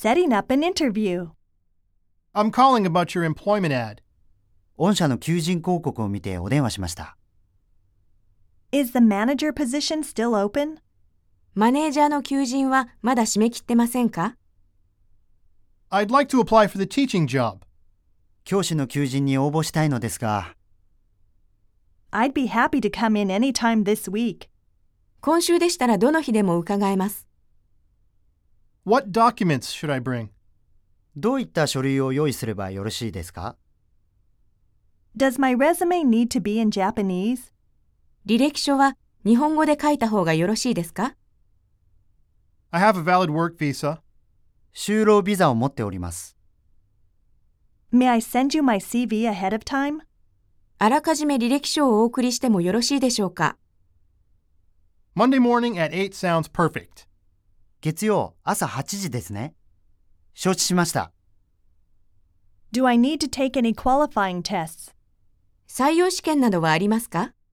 setting up an interview. I'm calling about your employment ad. 御社の求人広告を見てお電話しました。 Is the manager position still open? マネージャーの求人はまだ締め切ってませんか？ I'd like to apply for the teaching job. 教師の求人に応募したいのですが、 I'd be happy to come in anytime this week. 今週でしたらどの日でも伺えます。 What documents should I bring? どういった書類を用意すればよろしいですか？ Does my resume need to be in Japanese? 履歴書は日本語で書いた方がよろしいですか？ I have a valid work visa. 就労ビザを持っております。 May I send you my CV ahead of time? あらかじめ履歴書をお送りしてもよろしいでしょうか？ Monday morning at 8 sounds perfect. 月曜朝8時ですね。承知しました。 Do I need to take any qualifying tests? 採用試験などはありますか？